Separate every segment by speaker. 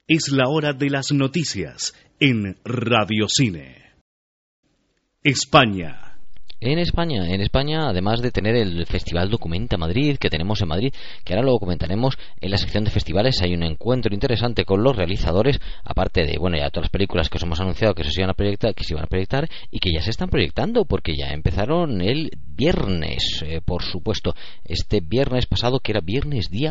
Speaker 1: Es la hora de las noticias en Radio Cine. España.
Speaker 2: En España, además de tener el Festival Documenta Madrid que tenemos en Madrid, que ahora lo comentaremos en la sección de festivales, hay un encuentro interesante con los realizadores, aparte de, ya todas las películas que os hemos anunciado que se iban a proyectar y que ya se están proyectando, porque ya empezaron el viernes, por supuesto, este viernes pasado, que era viernes día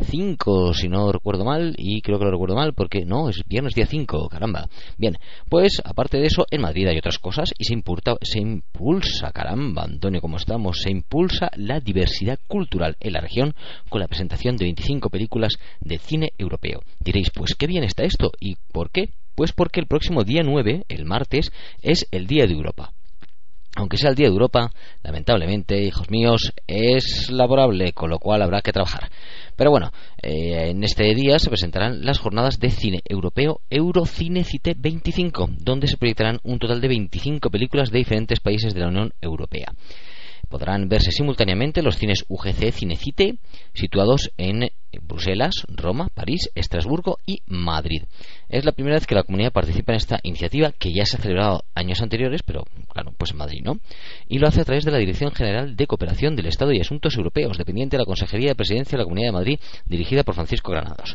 Speaker 2: 5, si no recuerdo mal, y creo que lo recuerdo mal, porque no, es viernes día 5, caramba. Bien, pues aparte de eso, en Madrid hay otras cosas y se impulsa, caramba, Antonio, ¿cómo estamos? Se impulsa la diversidad cultural en la región con la presentación de 25 películas de cine europeo. Diréis, pues qué bien está esto. ¿Y por qué? Pues porque el próximo día 9, el martes, es el Día de Europa. Aunque sea el Día de Europa, lamentablemente, hijos míos, es laborable, con lo cual habrá que trabajar. Pero bueno, en este día se presentarán las jornadas de cine europeo Eurocine Cité 25, donde se proyectarán un total de 25 películas de diferentes países de la Unión Europea. Podrán verse simultáneamente los cines UGC Cinecite, situados en Bruselas, Roma, París, Estrasburgo y Madrid. Es la primera vez que la comunidad participa en esta iniciativa, que ya se ha celebrado años anteriores, pero claro, pues en Madrid, ¿no? Y lo hace a través de la Dirección General de Cooperación del Estado y Asuntos Europeos, dependiente de la Consejería de Presidencia de la Comunidad de Madrid, dirigida por Francisco Granados.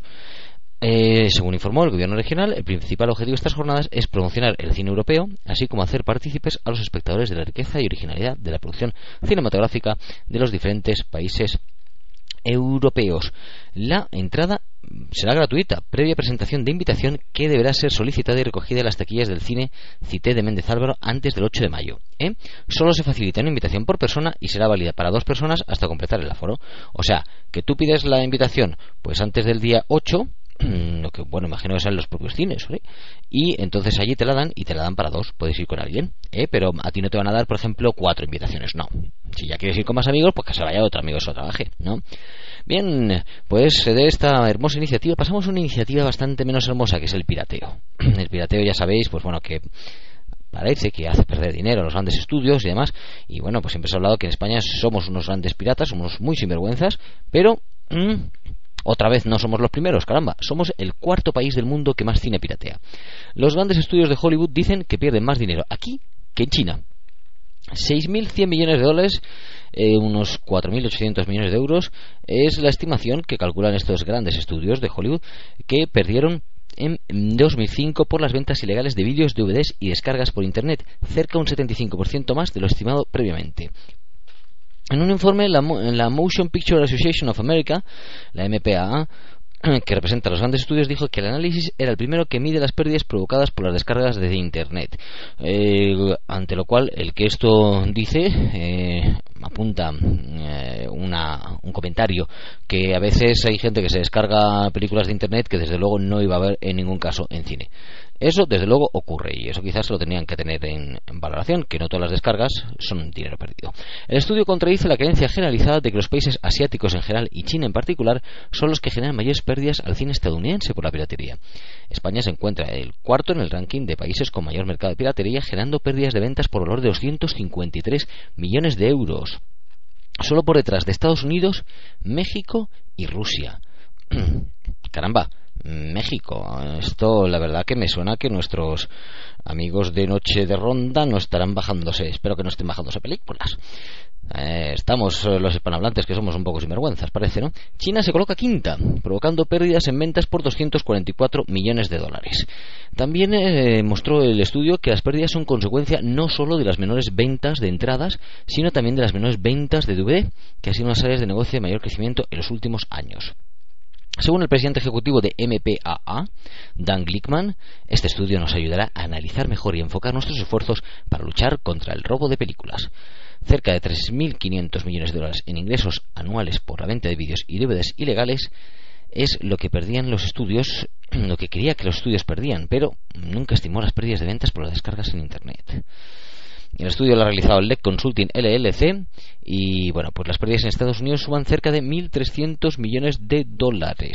Speaker 2: Según informó el Gobierno regional, el principal objetivo de estas jornadas es promocionar el cine europeo, así como hacer partícipes a los espectadores de la riqueza y originalidad de la producción cinematográfica de los diferentes países europeos. La entrada será gratuita, previa presentación de invitación que deberá ser solicitada y recogida en las taquillas del cine Cité de Méndez Álvaro antes del 8 de mayo. Solo se facilita una invitación por persona y será válida para 2 personas hasta completar el aforo. O sea, que tú pides la invitación pues antes del día 8, lo que imagino que sean los propios cines, ¿vale? Y entonces allí te la dan y te la dan para 2, puedes ir con alguien, pero a ti no te van a dar, por ejemplo, 4 invitaciones, no. Si ya quieres ir con más amigos, pues que se vaya otro amigo, eso trabaje, ¿no? Bien, pues de esta hermosa iniciativa pasamos a una iniciativa bastante menos hermosa, que es el pirateo. El pirateo, ya sabéis, pues que parece que hace perder dinero a los grandes estudios y demás, y pues siempre se ha hablado que en España somos unos grandes piratas, somos muy sinvergüenzas, pero otra vez no somos los primeros, caramba, somos el 4º país del mundo que más cine piratea. Los grandes estudios de Hollywood dicen que pierden más dinero aquí que en China. 6.100 millones de dólares, unos 4.800 millones de euros, es la estimación que calculan estos grandes estudios de Hollywood, que perdieron en 2005 por las ventas ilegales de vídeos, DVDs y descargas por internet, cerca de un 75% más de lo estimado previamente. En un informe, la Motion Picture Association of America, la MPAA, que representa a los grandes estudios, dijo que el análisis era el primero que mide las pérdidas provocadas por las descargas de internet, ante lo cual el que esto dice apunta un comentario, que a veces hay gente que se descarga películas de internet que desde luego no iba a ver en ningún caso en cine. Eso desde luego ocurre, y eso quizás lo tenían que tener en valoración, que no todas las descargas son dinero perdido. El estudio contradice la creencia generalizada de que los países asiáticos en general y China en particular son los que generan mayores pérdidas al cine estadounidense por la piratería. España se encuentra el 4º en el ranking de países con mayor mercado de piratería, generando pérdidas de ventas por valor de 253 millones de euros, solo por detrás de Estados Unidos, México y Rusia. Caramba, México, esto la verdad que me suena que nuestros amigos de Noche de Ronda no estarán bajándose, espero que no estén bajándose películas. Estamos los hispanohablantes que somos un poco sinvergüenzas, parece, ¿no? China se coloca 5ª, provocando pérdidas en ventas por 244 millones de dólares. También mostró el estudio que las pérdidas son consecuencia no solo de las menores ventas de entradas, sino también de las menores ventas de DVD, que han sido unas áreas de negocio de mayor crecimiento en los últimos años. Según el presidente ejecutivo de MPAA, Dan Glickman, este estudio nos ayudará a analizar mejor y enfocar nuestros esfuerzos para luchar contra el robo de películas. Cerca de 3.500 millones de dólares en ingresos anuales por la venta de vídeos y DVDs ilegales es lo que perdían los estudios, lo que quería que los estudios perdían, pero nunca estimó las pérdidas de ventas por las descargas en internet. El estudio lo ha realizado LEC Consulting LLC y pues las pérdidas en Estados Unidos suman cerca de 1.300 millones de dólares.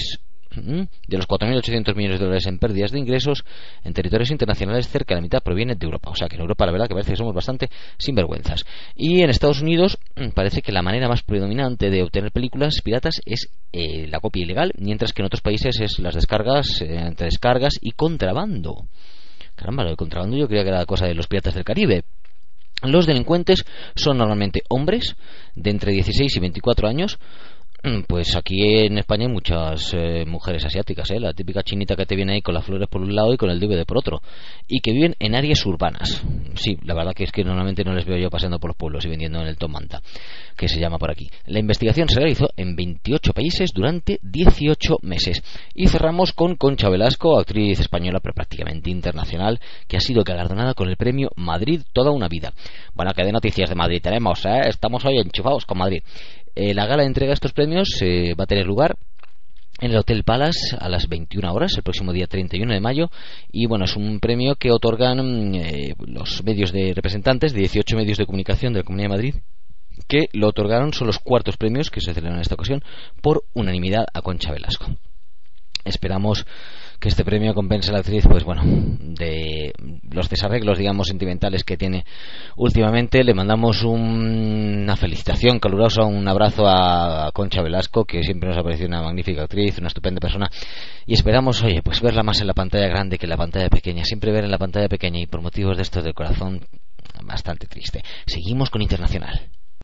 Speaker 2: De los 4.800 millones de dólares en pérdidas de ingresos en territorios internacionales, cerca de la mitad proviene de Europa. O sea que en Europa la verdad que parece que somos bastante sinvergüenzas. Y en Estados Unidos parece que la manera más predominante de obtener películas piratas es la copia ilegal, mientras que en otros países es las descargas, entre descargas y contrabando. Caramba, lo de contrabando yo creía que era cosa de los piratas del Caribe. Los delincuentes son normalmente hombres de entre 16 y 24 años. Pues aquí en España hay muchas mujeres asiáticas, la típica chinita que te viene ahí con las flores por un lado y con el DVD por otro, y que viven en áreas urbanas. Sí, la verdad que es que normalmente no les veo yo paseando por los pueblos y vendiendo en el Tom Manta, que se llama por aquí. La investigación se realizó en 28 países durante 18 meses. Y cerramos con Concha Velasco, actriz española pero prácticamente internacional, que ha sido galardonada con el premio Madrid toda una vida. Bueno, que de noticias de Madrid tenemos, estamos hoy enchufados con Madrid. La gala de entrega de estos premios va a tener lugar en el Hotel Palace a las 21 horas, el próximo día 31 de mayo. Y bueno, es un premio que otorgan los medios de representantes de 18 medios de comunicación de la Comunidad de Madrid, que lo otorgaron. Son los cuartos premios que se celebran en esta ocasión por unanimidad a Concha Velasco. Esperamos que este premio compense a la actriz, pues bueno, de los desarreglos, digamos, sentimentales que tiene últimamente. Le mandamos una felicitación calurosa, un abrazo a Concha Velasco, que siempre nos ha parecido una magnífica actriz, una estupenda persona, y esperamos, oye, pues verla más en la pantalla grande que en la pantalla pequeña. Siempre ver en la pantalla pequeña, y por motivos de estos del corazón, bastante triste. Seguimos con Internacional.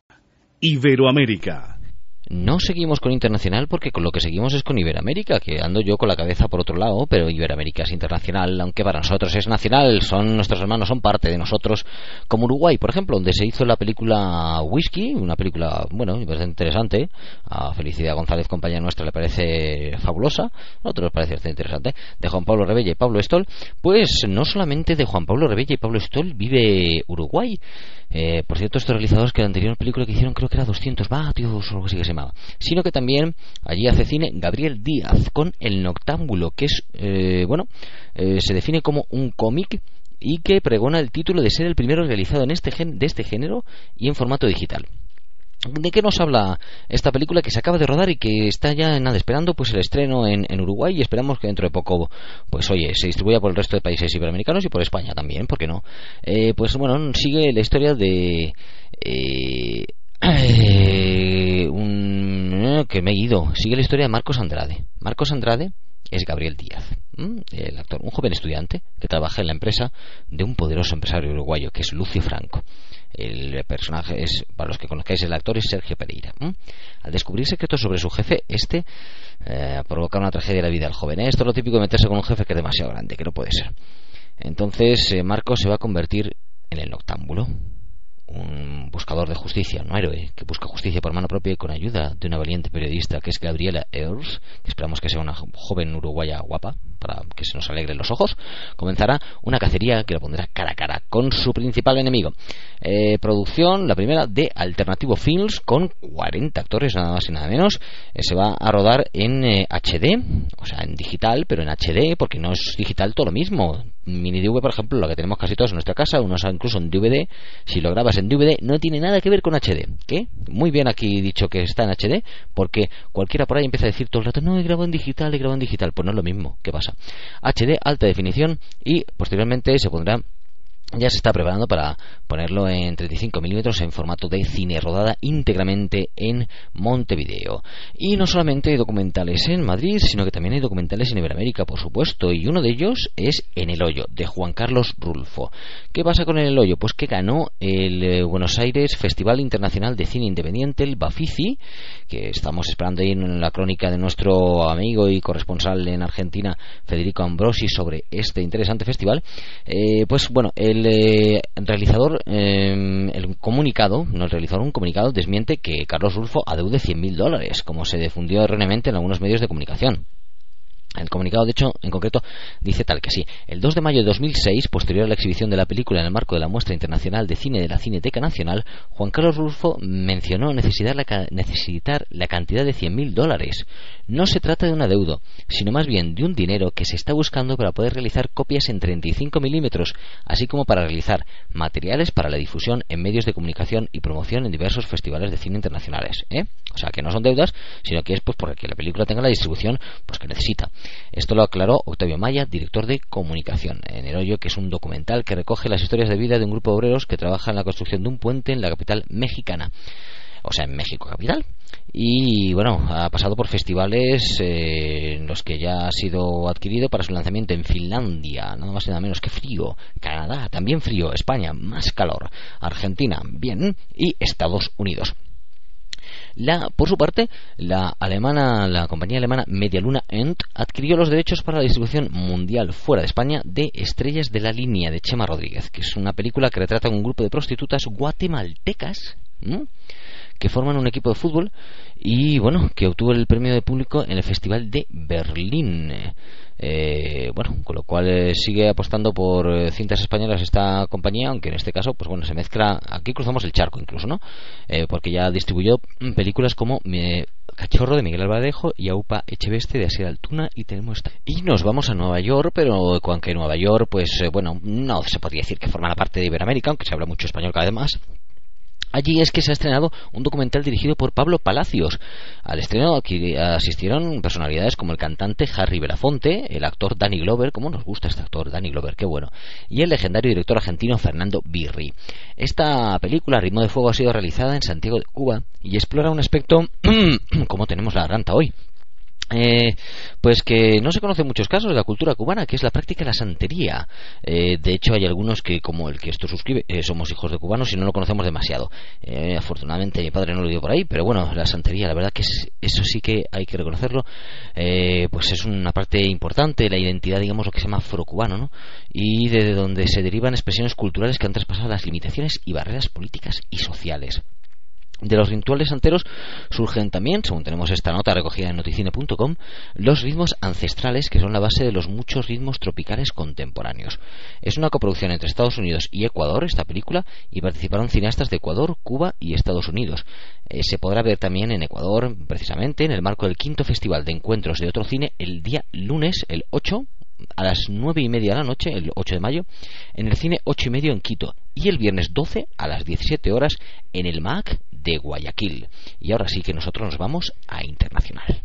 Speaker 1: Iberoamérica.
Speaker 2: No seguimos con internacional porque con lo que seguimos es con Iberoamérica, que ando yo con la cabeza por otro lado, pero Iberoamérica es internacional, aunque para nosotros es nacional. Son nuestros hermanos, son parte de nosotros, como Uruguay, por ejemplo, donde se hizo la película Whisky, una película, bueno, bastante interesante. A Felicidad González, compañera nuestra, le parece fabulosa, a otros les parece bastante interesante, de Juan Pablo Rebella y Pablo Stoll. Pues no solamente de Juan Pablo Rebella y Pablo Stoll vive Uruguay. Por cierto, estos realizadores, que la anterior película que hicieron creo que era 200 vatios o algo así que se llamaba, sino que también allí hace cine Gabriel Díaz con El Noctámbulo, que es se define como un cómic y que pregona el título de ser el primero realizado en de este género y en formato digital. ¿De qué nos habla esta película que se acaba de rodar y que está ya esperando pues el estreno en Uruguay, y esperamos que dentro de poco pues oye se distribuya por el resto de países iberoamericanos y por España también, ¿por qué no? Pues bueno, sigue la historia de sigue la historia de Marcos Andrade. Marcos Andrade es Gabriel Díaz, el actor, un joven estudiante que trabaja en la empresa de un poderoso empresario uruguayo que es Lucio Franco. El personaje es, para los que conozcáis, el actor es Sergio Pereira. Al descubrir secretos sobre su jefe, provoca una tragedia en la vida del joven. Esto es lo típico de meterse con un jefe que es demasiado grande, que no puede ser. Entonces Marcos se va a convertir en el noctámbulo, un buscador de justicia, un héroe que busca justicia por mano propia y con ayuda de una valiente periodista que es Gabriela Earls, que esperamos que sea una joven uruguaya guapa para que se nos alegren los ojos. Comenzará una cacería que lo pondrá cara a cara con su principal enemigo. Producción, la primera, de Alternativo Films, con 40 actores, nada más y nada menos. Se va a rodar en HD, o sea, en digital, pero en HD, porque no es digital todo lo mismo. Mini DV, por ejemplo, lo que tenemos casi todos en nuestra casa, unos incluso en DVD. Si lo grabas en DVD no tiene nada que ver con HD. ¿Qué? Muy bien aquí dicho que está en HD, porque cualquiera por ahí empieza a decir todo el rato, no, he grabado en digital. Pues no es lo mismo. ¿Qué pasa? HD, alta definición, y posteriormente se pondrá, ya se está preparando para ponerlo en 35 milímetros en formato de cine, rodada íntegramente en Montevideo. Y no solamente hay documentales en Madrid, sino que también hay documentales en Iberoamérica, por supuesto, y uno de ellos es En el Hoyo, de Juan Carlos Rulfo. ¿Qué pasa con En el Hoyo? Pues que ganó el Buenos Aires Festival Internacional de Cine Independiente, el Bafisi, que estamos esperando ahí en la crónica de nuestro amigo y corresponsal en Argentina, Federico Ambrosi, sobre este interesante festival. Pues bueno, el realizador, un comunicado desmiente que Carlos Rulfo adeude $100.000, como se difundió erróneamente en algunos medios de comunicación. El comunicado, de hecho, en concreto, dice tal que sí. El 2 de mayo de 2006, posterior a la exhibición de la película en el marco de la Muestra Internacional de Cine de la Cineteca Nacional, Juan Carlos Rulfo mencionó necesitar la cantidad de $100.000. No se trata de un adeudo, sino más bien de un dinero que se está buscando para poder realizar copias en 35 milímetros, así como para realizar materiales para la difusión en medios de comunicación y promoción en diversos festivales de cine internacionales. O sea, que no son deudas, sino que es pues porque la película tenga la distribución pues que necesita. Esto lo aclaró Octavio Maya, director de comunicación, en El Hoyo, que es un documental que recoge las historias de vida de un grupo de obreros que trabaja en la construcción de un puente en la capital mexicana, o sea, en México capital. Y bueno, ha pasado por festivales en los que ya ha sido adquirido para su lanzamiento en Finlandia, nada más y nada menos que frío, Canadá, también frío, España, más calor, Argentina, bien, y Estados Unidos. Por su parte, la compañía alemana Medialuna End adquirió los derechos para la distribución mundial fuera de España de Estrellas de la Línea, de Chema Rodríguez, que es una película que retrata a un grupo de prostitutas guatemaltecas que forman un equipo de fútbol y bueno, que obtuvo el premio de público en el Festival de Berlín. Con lo cual sigue apostando por cintas españolas esta compañía, aunque en este caso pues bueno, se mezcla, aquí cruzamos el charco incluso, ¿no? Porque ya distribuyó películas como Cachorro de Miguel Alvarejo y Aupa Echeveste de Asier Altuna, y tenemos y nos vamos a Nueva York, pero aunque Nueva York pues no se podría decir que forma parte de Iberoamérica, aunque se habla mucho español cada vez más. Allí es que se ha estrenado un documental dirigido por Pablo Palacios. Al estreno asistieron personalidades como el cantante Harry Belafonte, el actor Danny Glover, como nos gusta este actor Danny Glover, qué bueno, y el legendario director argentino Fernando Birri. Esta película, Ritmo de Fuego, ha sido realizada en Santiago de Cuba y explora un aspecto como tenemos la garganta hoy. Pues que no se conocen muchos casos de la cultura cubana, que es la práctica de la santería. De hecho, hay algunos que, como el que esto suscribe, somos hijos de cubanos y no lo conocemos demasiado. Afortunadamente mi padre no lo dio por ahí, pero bueno, la santería, la verdad que eso sí que hay que reconocerlo. Pues es una parte importante de la identidad, digamos, lo que se llama afrocubano, ¿no? Y de donde se derivan expresiones culturales que han traspasado las limitaciones y barreras políticas y sociales. De los rituales santeros surgen también, según tenemos esta nota recogida en noticine.com, los ritmos ancestrales, que son la base de los muchos ritmos tropicales contemporáneos. Es una coproducción entre Estados Unidos y Ecuador, esta película, y participaron cineastas de Ecuador, Cuba y Estados Unidos. Se podrá ver también en Ecuador, precisamente, en el marco del 5º Festival de Encuentros de Otro Cine, el día lunes, el 8, a las 9:30 de la noche, el 8 de mayo, en el cine 8:30 en Quito, y el viernes 12 a las 17 horas en el MAC de Guayaquil. Y ahora sí que nosotros nos vamos a internacional.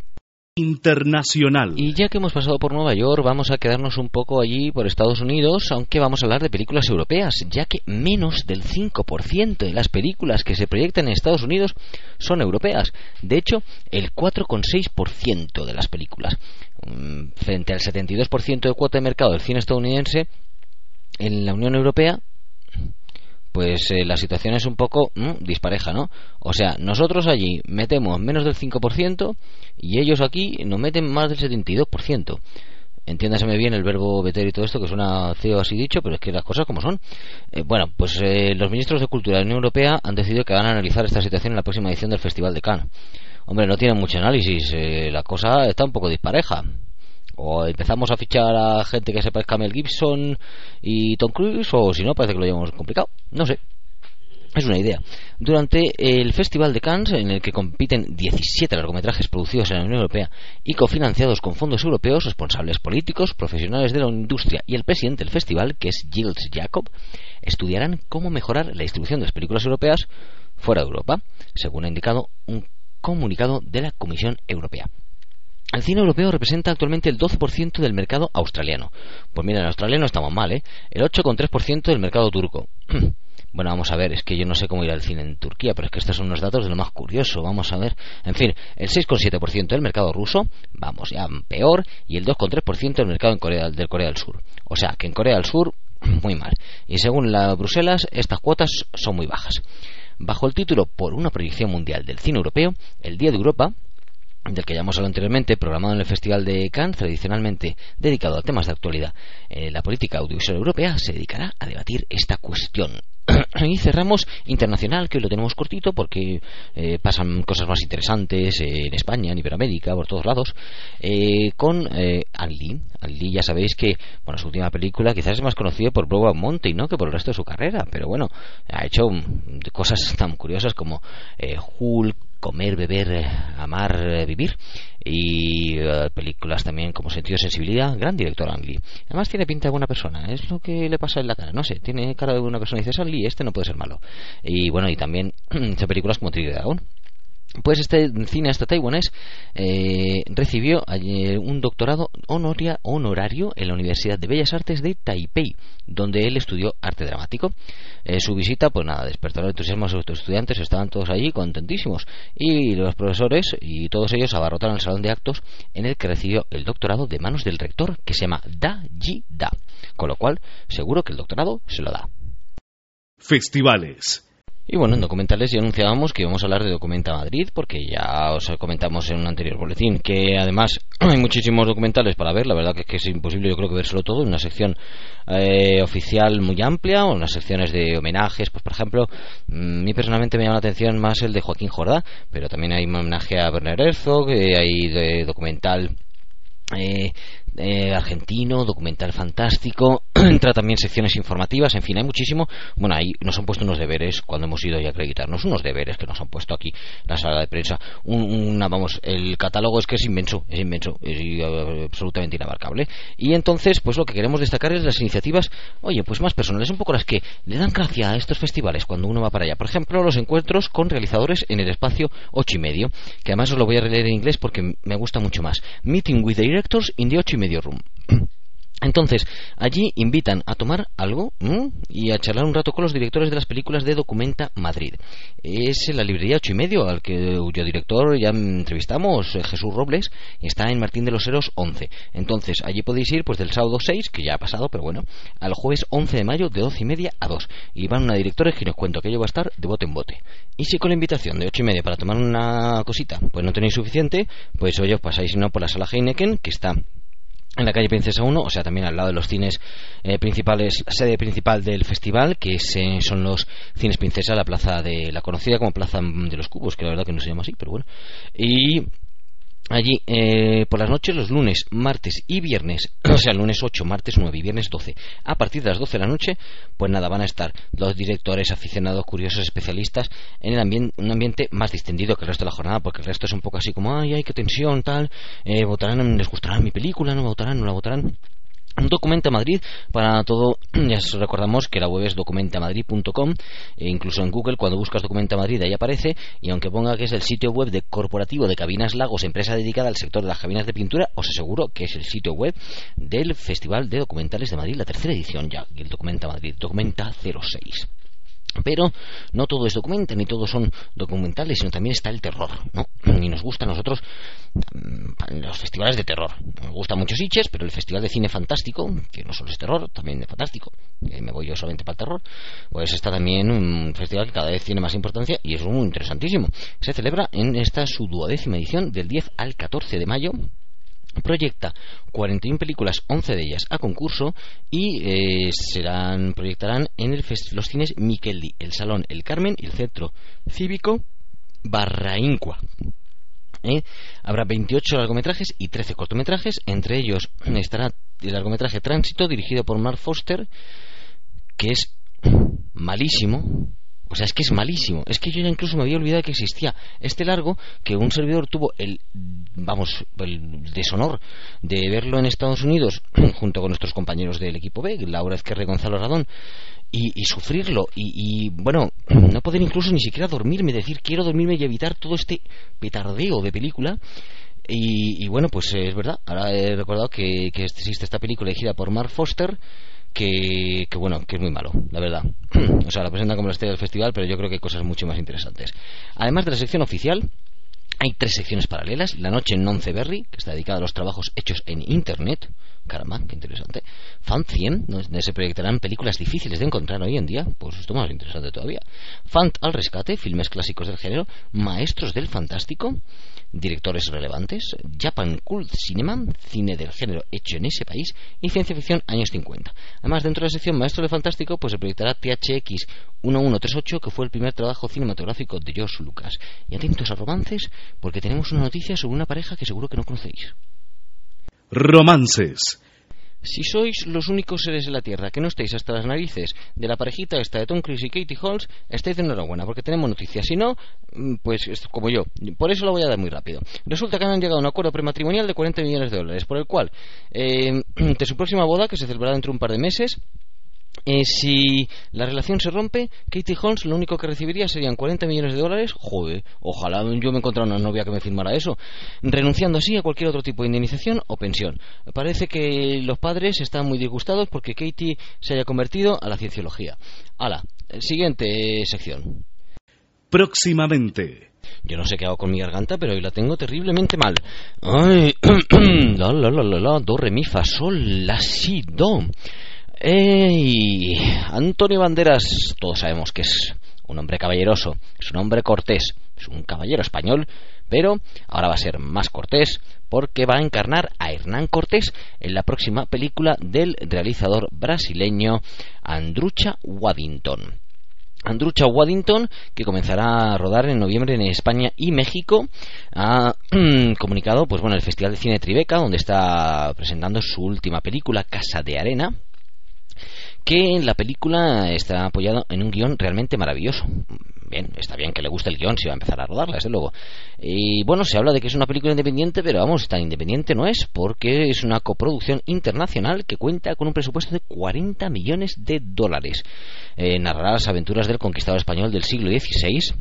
Speaker 2: Y ya que hemos pasado por Nueva York, vamos a quedarnos un poco allí por Estados Unidos, aunque vamos a hablar de películas europeas, ya que menos del 5% de las películas que se proyectan en Estados Unidos son europeas. De hecho, el 4,6% de las películas, frente al 72% de cuota de mercado del cine estadounidense en la Unión Europea, pues la situación es un poco dispareja, ¿no? O sea, nosotros allí metemos menos del 5% y ellos aquí nos meten más del 72%. Entiéndaseme bien el verbo meter y todo esto, que suena feo así dicho, pero es que las cosas como son. Los ministros de Cultura de la Unión Europea han decidido que van a analizar esta situación en la próxima edición del Festival de Cannes. Hombre, no tienen mucho análisis, la cosa está un poco dispareja. O empezamos a fichar a gente que se parezca a Mel Gibson y Tom Cruise, o si no, parece que lo llevamos complicado. No sé. Es una idea. Durante el Festival de Cannes, en el que compiten 17 largometrajes producidos en la Unión Europea y cofinanciados con fondos europeos, responsables políticos, profesionales de la industria y el presidente del festival, que es Gilles Jacob, estudiarán cómo mejorar la distribución de las películas europeas fuera de Europa, según ha indicado un comunicado de la Comisión Europea. El cine europeo representa actualmente el 12% del mercado australiano. Pues mira, en Australia no estamos mal, ¿eh? El 8,3% del mercado turco. Bueno, vamos a ver, es que yo no sé cómo irá el cine en Turquía, pero es que estos son unos datos de lo más curioso. Vamos a ver. En fin, el 6,7% del mercado ruso, vamos, ya peor, y el 2,3% del mercado del Corea del Sur. O sea, que en Corea del Sur, muy mal. Y según la Bruselas, estas cuotas son muy bajas. Bajo el título Por una proyección mundial del cine europeo, el Día de Europa, del que ya hemos hablado anteriormente, programado en el Festival de Cannes, tradicionalmente dedicado a temas de actualidad, la política audiovisual europea se dedicará a debatir esta cuestión. Y cerramos internacional, que hoy lo tenemos cortito porque pasan cosas más interesantes en España, en Iberoamérica, por todos lados, con Ang Lee. Ang Lee, ya sabéis que, bueno, su última película quizás es más conocida por Brokeback Mountain, ¿no?, que por el resto de su carrera, pero bueno, ha hecho cosas tan curiosas como Hulk, Comer, Beber, Amar, Vivir, y películas también como Sentido de Sensibilidad. Gran director Ang Lee. Además tiene pinta de buena persona, es lo que le pasa en la cara, no sé, tiene cara de buena persona. Y dices, Ang Lee, este no puede ser malo. Y bueno, y también hace películas como Tigre de Dragón. Pues este cineasta taiwanés recibió un doctorado honorario en la Universidad de Bellas Artes de Taipei, donde él estudió arte dramático. Su visita, pues nada, despertó el entusiasmo de sus estudiantes, estaban todos allí contentísimos, y los profesores y todos ellos abarrotaron el salón de actos en el que recibió el doctorado de manos del rector, que se llama Da Ji Da, con lo cual seguro que el doctorado se lo da.
Speaker 1: Festivales.
Speaker 2: Y bueno, en documentales ya anunciábamos que íbamos a hablar de Documenta Madrid, porque ya os comentamos en un anterior boletín que además hay muchísimos documentales para ver. La verdad que es imposible, yo creo, que vérselo todo en una sección oficial muy amplia, o en unas secciones de homenajes. Pues por ejemplo, a mí personalmente me llama la atención más el de Joaquín Jordá, pero también hay un homenaje a Werner Herzog, hay de documental argentino, documental fantástico, entra también secciones informativas, en fin, hay muchísimo. Bueno, ahí nos han puesto unos deberes cuando hemos ido a acreditarnos, unos deberes que nos han puesto aquí en la sala de prensa. Vamos, el catálogo es que es inmenso, es absolutamente inabarcable. Y entonces, pues lo que queremos destacar es las iniciativas, oye, pues más personales, un poco las que le dan gracia a estos festivales cuando uno va para allá. Por ejemplo, los encuentros con realizadores en el espacio 8:30, que además os lo voy a releer en inglés porque me gusta mucho más. Meeting with Directors in the 8:30 Room. Entonces, allí invitan a tomar algo y a charlar un rato con los directores de las películas de Documenta Madrid. Es en la librería 8:30, cuyo director ya entrevistamos, Jesús Robles, y está en Martín de los Heros 11. Entonces, allí podéis ir pues del sábado 6, que ya ha pasado, pero bueno, al jueves 11 de mayo de 12:30 a 2. Y van una directores que os cuento que ello va a estar de bote en bote. Y si con la invitación de 8:30 para tomar una cosita pues no tenéis suficiente, pues oye, os pasáis si no por la sala Heineken, que está en la calle Princesa 1, o sea, también al lado de los cines principales, sede principal del festival, que son los Cines Princesa, la conocida como Plaza de los Cubos, que la verdad que no se llama así, pero bueno. Y allí, por las noches, los lunes, martes y viernes, o sea, lunes 8, martes 9 y viernes 12, a partir de las 12 de la noche, pues nada, van a estar los directores, aficionados, curiosos, especialistas, en un ambiente más distendido que el resto de la jornada, porque el resto es un poco así como, ay, qué tensión, tal, votarán, les gustará mi película, no votarán, no la votarán. Documenta Madrid para todo. Ya os recordamos que la web es documentamadrid.com, incluso en Google cuando buscas Documenta Madrid ahí aparece, y aunque ponga que es el sitio web de corporativo de Cabinas Lagos, empresa dedicada al sector de las cabinas de pintura, os aseguro que es el sitio web del Festival de Documentales de Madrid, la tercera edición ya, y el Documenta Madrid, Documenta 06. Pero no todo es documenta, ni todos son documentales, sino también está el terror, ¿no? Y nos gusta a nosotros los festivales de terror. Nos gusta mucho Sitges, pero el Festival de Cine Fantástico, que no solo es terror, también es fantástico, me voy yo solamente para el terror, pues está también un festival que cada vez tiene más importancia y es muy interesantísimo. Se celebra en esta su 12ª edición, del 10 al 14 de mayo. Proyecta 41 películas, 11 de ellas a concurso, y proyectarán en los cines Miqueldi, el Salón El Carmen y el Centro Cívico Barraincua. Habrá 28 largometrajes y 13 cortometrajes. Entre ellos estará el largometraje Tránsito, dirigido por Mark Foster, que es malísimo. O sea, es que es malísimo. Es que yo ya incluso me había olvidado que existía este largo, que un servidor tuvo el deshonor de verlo en Estados Unidos junto con nuestros compañeros del equipo B, Laura Ezquerra y Gonzalo Radón, y sufrirlo y bueno, no poder incluso ni siquiera dormirme, decir quiero dormirme y evitar todo este petardeo de película. Y bueno, pues es verdad, ahora he recordado que existe esta película dirigida por Mark Foster, que bueno, que es muy malo, la verdad. O sea, la presentan como la estrella del festival, pero yo creo que hay cosas mucho más interesantes. Además de la sección oficial, hay 3 secciones paralelas. La noche en Nonceberry, que está dedicada a los trabajos hechos en Internet. Caramba, qué interesante. Fant 100, donde se proyectarán películas difíciles de encontrar hoy en día, pues esto más interesante todavía. Fant al rescate, filmes clásicos del género, maestros del fantástico, directores relevantes, Japan Cult Cinema, cine del género hecho en ese país, y ciencia ficción años 50. Además, dentro de la sección maestros del fantástico, pues se proyectará THX 1138, que fue el primer trabajo cinematográfico de George Lucas. Y atentos a romances, porque tenemos una noticia sobre una pareja que seguro que no conocéis.
Speaker 1: Romances.
Speaker 2: Si sois los únicos seres en la Tierra que no estáis hasta las narices de la parejita esta de Tom Cruise y Katie Holmes, estáis de enhorabuena, porque tenemos noticias. Si no, pues como yo. Por eso lo voy a dar muy rápido. Resulta que han llegado a un acuerdo prematrimonial de $40 millones, por el cual, de su próxima boda, que se celebrará dentro de un par de meses, si la relación se rompe, Katie Holmes lo único que recibiría serían $40 millones. Joder, ojalá yo me encontrara una novia que me firmara eso, renunciando así a cualquier otro tipo de indemnización o pensión. Parece que los padres están muy disgustados porque Katie se haya convertido a la cienciología. Hala, siguiente sección.
Speaker 1: Próximamente.
Speaker 2: Yo no sé qué hago con mi garganta, pero hoy la tengo terriblemente mal. Ay, do, re, mi, fa, sol, la, si, do. Antonio Banderas, todos sabemos que es un hombre caballeroso, es un hombre cortés, es un caballero español, pero ahora va a ser más cortés porque va a encarnar a Hernán Cortés en la próxima película del realizador brasileño Andrucha Waddington. Andrucha Waddington, que comenzará a rodar en noviembre en España y México, ha comunicado pues bueno, el Festival de Cine de Tribeca, donde está presentando su última película, Casa de Arena, que la película está apoyada en un guión realmente maravilloso. Bien, está bien que le guste el guión si va a empezar a rodarla, desde luego. Y bueno, se habla de que es una película independiente, pero vamos, tan independiente no es, porque es una coproducción internacional que cuenta con un presupuesto de $40 millones. Narrará las aventuras del conquistador español del siglo XVI,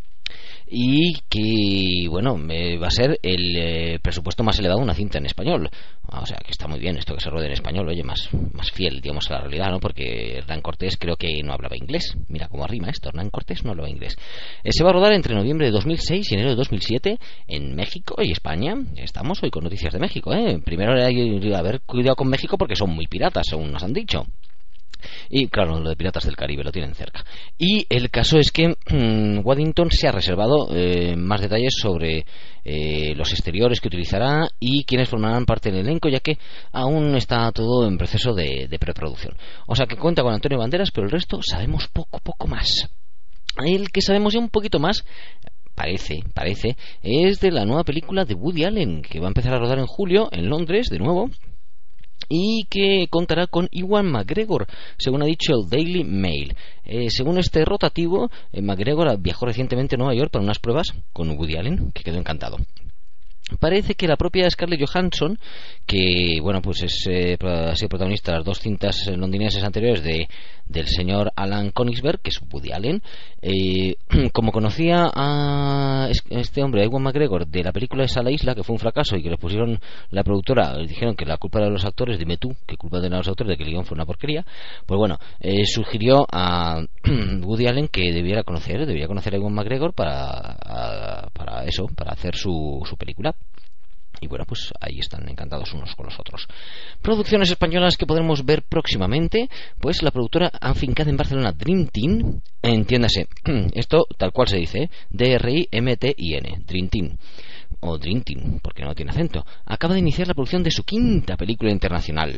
Speaker 2: y que, bueno, va a ser el presupuesto más elevado de una cinta en español. O sea, que está muy bien esto que se ruede en español, oye, más fiel, digamos, a la realidad, ¿no? Porque Hernán Cortés creo que no hablaba inglés. Mira cómo rima esto, Hernán Cortés no hablaba inglés. Se va a rodar entre noviembre de 2006 y enero de 2007 en México y España. Estamos hoy con noticias de México, ¿eh? Primero hay que haber cuidado con México porque son muy piratas, según nos han dicho. Y claro, lo de Piratas del Caribe lo tienen cerca. Y el caso es que Waddington se ha reservado más detalles sobre los exteriores que utilizará y quienes formarán parte del elenco, ya que aún está todo en proceso de preproducción. O sea que cuenta con Antonio Banderas, pero el resto sabemos poco más. El que sabemos ya un poquito más, parece, es de la nueva película de Woody Allen, que va a empezar a rodar en julio en Londres de nuevo, y que contará con Ewan McGregor, según ha dicho el Daily Mail. Según este rotativo, McGregor viajó recientemente a Nueva York para unas pruebas con Woody Allen, que quedó encantado. Parece que la propia Scarlett Johansson, que bueno, pues ha sido protagonista de las dos cintas londinenses anteriores del señor Alan Königsberg, que es Woody Allen, como conocía a este hombre, a Ewan McGregor, de la película esa La Isla, que fue un fracaso y que le pusieron la productora, le dijeron que la culpa era de los actores, dime tú, que culpa de los autores de que el guión fue una porquería, pues bueno, sugirió a Woody Allen que debía conocer a Ewan McGregor para hacer su película. Y bueno, pues ahí están encantados unos con los otros. Producciones españolas que podremos ver próximamente, pues la productora afincada en Barcelona, Dream Team, entiéndase, esto tal cual se dice, D-R-I-M-T-I-N, Dream Team, o Dream Team, porque no tiene acento, acaba de iniciar la producción de su quinta película internacional.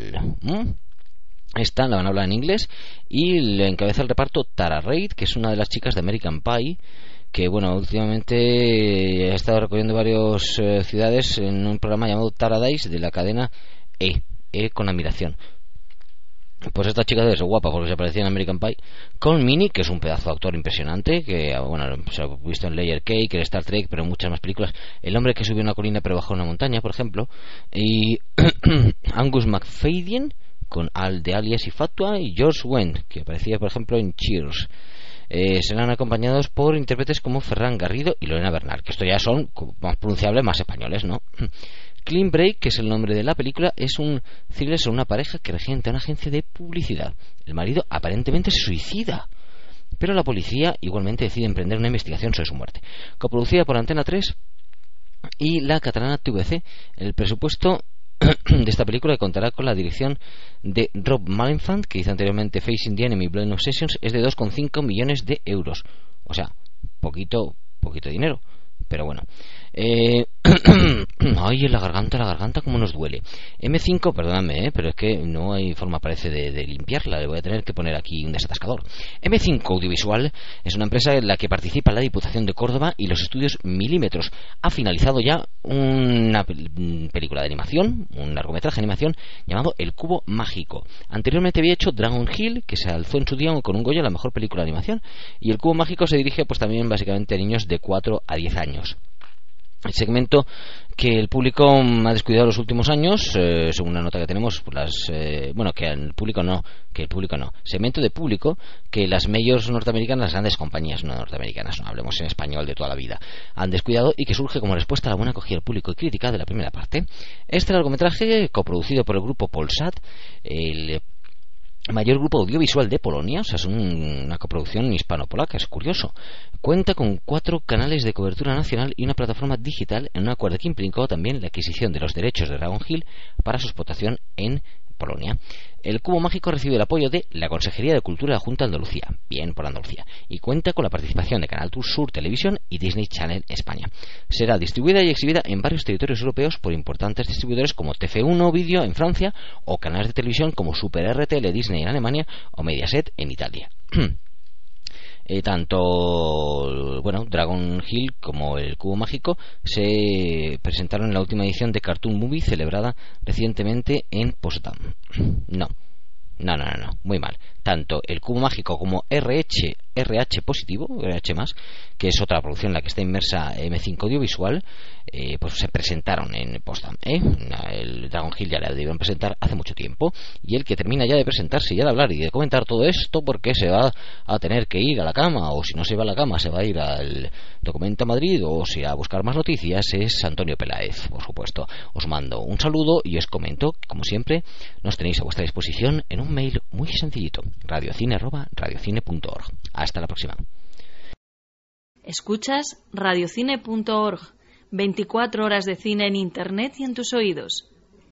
Speaker 2: Esta la van a hablar en inglés y le encabeza el reparto Tara Reid, que es una de las chicas de American Pie, que bueno, últimamente ha estado recorriendo varias ciudades en un programa llamado Paradise de la cadena E con admiración. Pues esta chica debe ser guapa porque se parecía en American Pie. Con Mini, que es un pedazo de actor impresionante, que bueno, se ha visto en Layer Cake, en Star Trek, pero en muchas más películas. El hombre que subió una colina pero bajó una montaña, por ejemplo. Y Angus MacFadyen con Al de Alias y Fatua, y George Wendt, que aparecía por ejemplo en Cheers. Serán acompañados por intérpretes como Ferran Garrido y Lorena Bernal, que esto ya son más pronunciables, más españoles, ¿no? Clean Break, que es el nombre de la película, es un thriller sobre una pareja que regenta una agencia de publicidad. El marido aparentemente se suicida, pero la policía igualmente decide emprender una investigación sobre su muerte. Coproducida por Antena 3 y la catalana TVC, el presupuesto de esta película, que contará con la dirección de Rob Malenfant, que hizo anteriormente Facing the Enemy, Blind Obsessions, es de 2,5 millones de euros. O sea, poquito dinero. Pero bueno. Ay, en la garganta como nos duele. M5, perdóname, pero es que no hay forma, parece, de limpiarla. Le voy a tener que poner aquí un desatascador. M5 Audiovisual es una empresa en la que participa la Diputación de Córdoba y los estudios Milímetros. Ha finalizado ya una película de animación, un largometraje de animación llamado El Cubo Mágico. Anteriormente había hecho Dragon Hill, que se alzó en su día con un Goya la mejor película de animación, y El Cubo Mágico se dirige pues también básicamente a niños de 4 a 10 años. El segmento que el público ha descuidado los últimos años, según una nota que tenemos, segmento de público que las majors norteamericanas, las grandes compañías no norteamericanas, no hablemos en español de toda la vida, han descuidado y que surge como respuesta a la buena acogida del público y crítica de la primera parte. Este largometraje, coproducido por el grupo Polsat, el mayor grupo audiovisual de Polonia, o sea, es una coproducción hispano-polaca, es curioso. Cuenta con 4 canales de cobertura nacional y una plataforma digital, en un acuerdo que implicó también la adquisición de los derechos de Dragon Hill para su explotación en Polonia. El Cubo Mágico recibe el apoyo de la Consejería de Cultura de la Junta de Andalucía, bien por Andalucía, y cuenta con la participación de Canal Sur Televisión y Disney Channel España. Será distribuida y exhibida en varios territorios europeos por importantes distribuidores como TF1 Video en Francia o canales de televisión como Super RTL Disney en Alemania o Mediaset en Italia. Tanto Dragon Hill como El Cubo Mágico se presentaron en la última edición de Cartoon Movie celebrada recientemente en Potsdam. No, muy mal. Tanto El Cubo Mágico como RH positivo, RH+, que es otra producción en la que está inmersa M5 Audiovisual, pues se presentaron en Potsdam. El Dragon Hill ya le debieron presentar hace mucho tiempo, y el que termina ya de presentarse y ya de hablar y de comentar todo esto, porque se va a tener que ir a la cama, o si no se va a la cama se va a ir al Documenta Madrid, o si a buscar más noticias, es Antonio Peláez, por supuesto. Os mando un saludo y os comento, como siempre, nos tenéis a vuestra disposición en un mail muy sencillito: radiocine@radiocine.org. Hasta la próxima.
Speaker 3: Escuchas radiocine.org, 24 horas de cine en internet y en tus oídos.